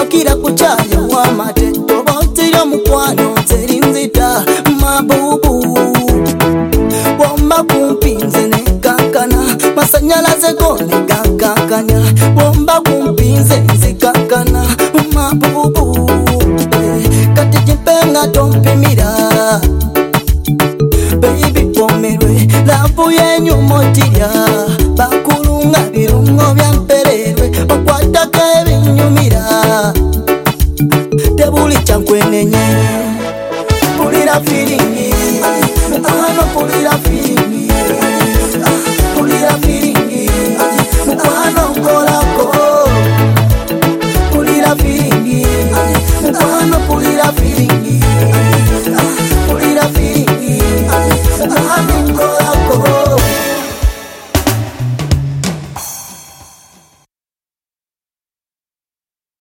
kira kuchaya wa mate tobotira mukwano zerinzita mabubu bomba kumpinze ne kankana masanyalaze gone kankanya bomba kumpinze nzikakana mabubu kati jipenga tompimira baby pomerwe labu yenyu motiria bakulunga birungo byampererwe okwataka ebinyumira tebuli chankwenenye pulira feeling ano pulira feeling